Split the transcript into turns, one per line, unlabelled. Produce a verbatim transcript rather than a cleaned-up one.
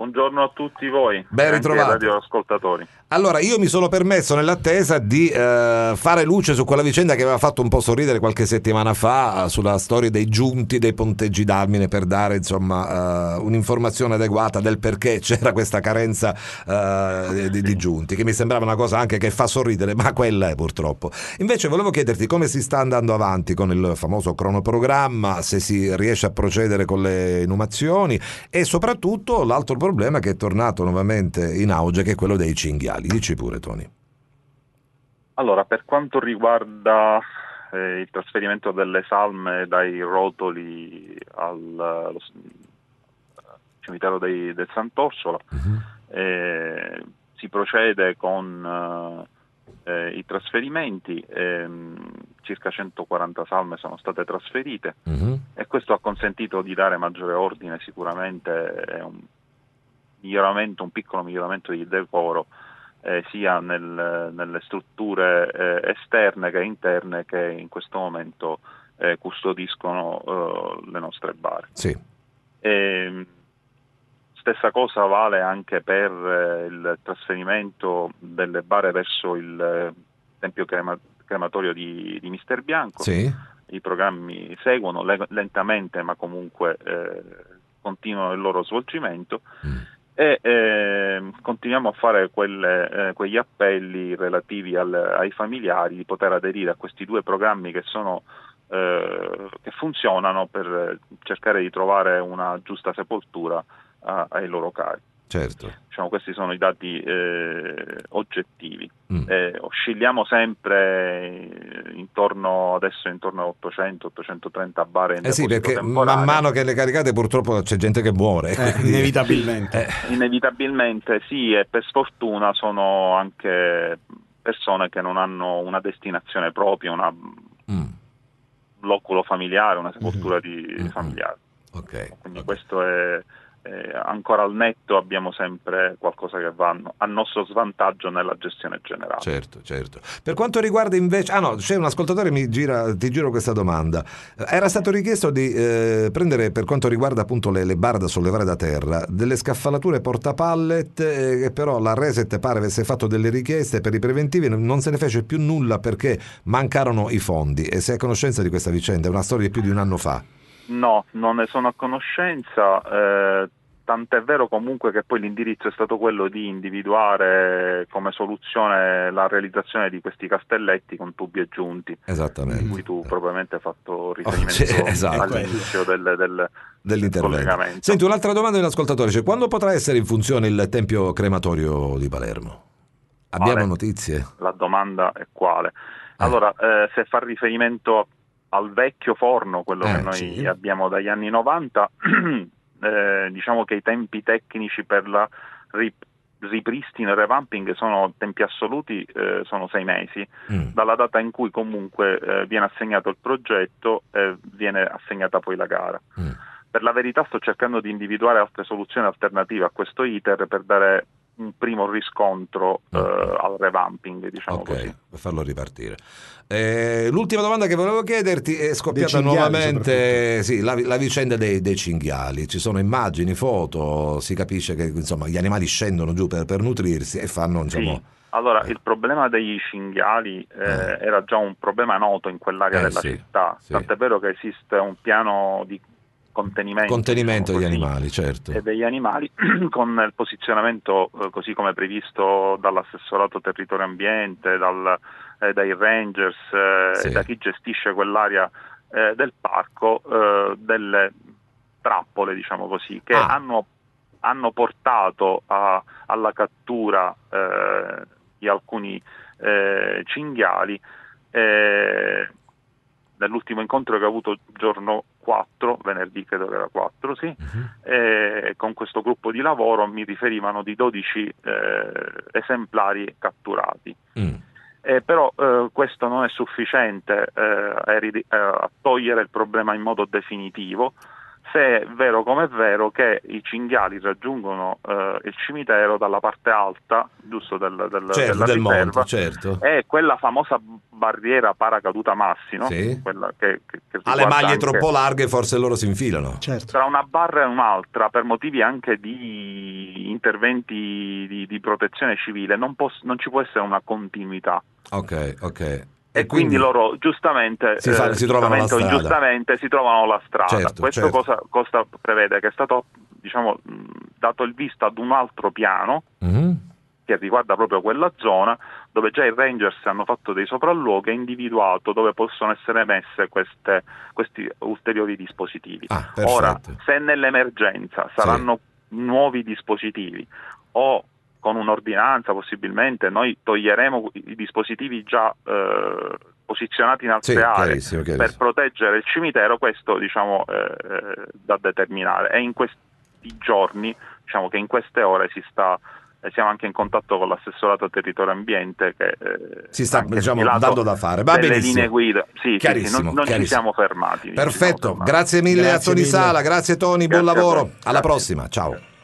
Buongiorno a tutti voi,
ben ritrovati
radioascoltatori.
Allora, io mi sono permesso nell'attesa di eh, fare luce su quella vicenda che aveva fatto un po' sorridere qualche settimana fa, sulla storia dei giunti dei ponteggi d'Almine, per dare insomma uh, un'informazione adeguata del perché c'era questa carenza uh, di, di giunti, che mi sembrava una cosa anche che fa sorridere, ma quella è purtroppo. Invece volevo chiederti come si sta andando avanti con il famoso cronoprogramma, se si riesce a procedere con le inumazioni, e soprattutto l'altro problema che è tornato nuovamente in auge, che è quello dei cinghiali. Dici pure, Tony.
Allora, per quanto riguarda eh, il trasferimento delle salme dai rotoli al allo, cimitero dei, del Sant'Orsola, uh-huh. eh, si procede con eh, i trasferimenti, ehm, circa centoquaranta salme sono state trasferite, uh-huh. e questo ha consentito di dare maggiore ordine, sicuramente è un miglioramento, un piccolo miglioramento di decoro, Eh, sia nel, nelle strutture eh, esterne che interne che in questo momento eh, custodiscono eh, le nostre bare.
Sì.
E, stessa cosa vale anche per eh, il trasferimento delle bare verso il eh, tempio crema, crematorio di, di Mister Bianco.
Sì.
I programmi seguono le, lentamente, ma comunque eh, continuano il loro svolgimento. Mm. E eh, continuiamo a fare quelle, eh, quegli appelli relativi al, ai familiari di poter aderire a questi due programmi che sono eh, che funzionano per cercare di trovare una giusta sepoltura a, ai loro cari.
Certo.
Diciamo, questi sono i dati eh, oggettivi.
Mm.
Eh, oscilliamo sempre intorno adesso intorno a ottocento ottocentotrenta bare in
eh sì, perché
temporaneo.
Man mano che le caricate purtroppo c'è gente che muore,
eh,
quindi...
inevitabilmente
eh. inevitabilmente sì, e per sfortuna sono anche persone che non hanno una destinazione propria, una mm. loculo familiare, una sepoltura mm-hmm. di mm-hmm. familiare.
Okay.
Quindi
Okay.
questo è Eh, ancora al netto abbiamo sempre qualcosa che va a nostro svantaggio nella gestione generale.
Certo, certo. Per quanto riguarda invece, ah no, c'è un ascoltatore, mi gira, ti giro questa domanda. Era stato richiesto di eh, prendere, per quanto riguarda appunto le, le barre da sollevare da terra, delle scaffalature portapallet, eh, che però la Reset pare avesse fatto delle richieste per i preventivi, non se ne fece più nulla perché mancarono i fondi. E sei a conoscenza di questa vicenda? È una storia di più di un anno fa.
No, non ne sono a conoscenza, eh, tant'è vero comunque che poi l'indirizzo è stato quello di individuare come soluzione la realizzazione di questi castelletti con tubi aggiunti.
Esattamente.
Di cui tu probabilmente hai fatto riferimento
oh, sì, esatto.
all'inizio del, del,
dell'intervento.
Del
Senti, un'altra domanda dell'ascoltatore, cioè, quando potrà essere in funzione il tempio crematorio di Palermo? Abbiamo
vale.
notizie?
La domanda è quale? Allora, eh. Eh, se fa riferimento a al vecchio forno, quello eh, che noi sì. abbiamo dagli anni novanta, eh, diciamo che i tempi tecnici per la rip- ripristino e revamping sono tempi assoluti, eh, sono sei mesi, mm. dalla data in cui comunque eh, viene assegnato il progetto e viene assegnata poi la gara. Mm. Per la verità sto cercando di individuare altre soluzioni alternative a questo iter per dare un primo riscontro mm. eh, al revamping, diciamo
okay,
così.
Per farlo ripartire. Eh, l'ultima domanda che volevo chiederti è scoppiata nuovamente sì, la, la vicenda dei, dei cinghiali. Ci sono immagini, foto, si capisce che insomma gli animali scendono giù per, per nutrirsi e fanno insomma...
Sì. Allora, il problema degli cinghiali eh, eh. era già un problema noto in quell'area
eh,
della
sì,
città,
sì.
tant'è vero che esiste un piano di contenimento,
contenimento
diciamo
degli
così,
animali, certo.
e degli animali con il posizionamento eh, così come previsto dall'assessorato territorio ambiente, dal, eh, dai rangers eh,
sì.
e da chi gestisce quell'area eh, del parco, eh, delle trappole, diciamo così, che
ah.
hanno, hanno portato a, alla cattura eh, di alcuni eh, cinghiali. Eh, nell'ultimo incontro che ho avuto giorno quattro, venerdì credo che era quattro, sì, uh-huh. e con questo gruppo di lavoro mi riferivano di dodici eh, esemplari catturati. Mm. Eh, però eh, questo non è sufficiente eh, a, rid- a togliere il problema in modo definitivo, se è vero come è vero che i cinghiali raggiungono eh, il cimitero dalla parte alta, giusto, del, del,
certo,
della
del
riserva,
monte, certo.
è quella famosa barriera paracaduta massi, no?
Sì.
Quella che, che, che
ha le maglie
anche...
troppo larghe, forse loro si infilano.
Certo.
Tra una barra e un'altra, per motivi anche di interventi di, di protezione civile non, poss- non ci può essere una continuità.
Ok, ok.
E, e quindi, quindi loro giustamente
si, fa,
eh,
si trovano la strada.
ingiustamente si trovano la strada.
Certo,
Questo
certo.
Cosa, cosa prevede? Che è stato, diciamo, dato il visto ad un altro piano mm-hmm. che riguarda proprio quella zona, dove già i Rangers hanno fatto dei sopralluoghi e individuato dove possono essere messe queste, questi ulteriori dispositivi.
Ah,
ora, se nell'emergenza saranno sì. nuovi dispositivi o con un'ordinanza possibilmente noi toglieremo i dispositivi già eh, posizionati in altre
sì,
aree
chiarissimo, chiarissimo.
per proteggere il cimitero, questo diciamo eh, da determinare. E in questi giorni, diciamo che in queste ore si sta eh, siamo anche in contatto con l'assessorato territorio ambiente che eh,
si sta diciamo dando da fare. Va
delle
benissimo.
linee guida. Sì,
chiarissimo,
sì, sì, non, non
chiarissimo.
ci siamo fermati.
Perfetto,
siamo fermati.
grazie mille
Grazie
a Tony
mille.
Sala, grazie Tony,
Grazie
buon lavoro,
alla
grazie. Prossima, ciao.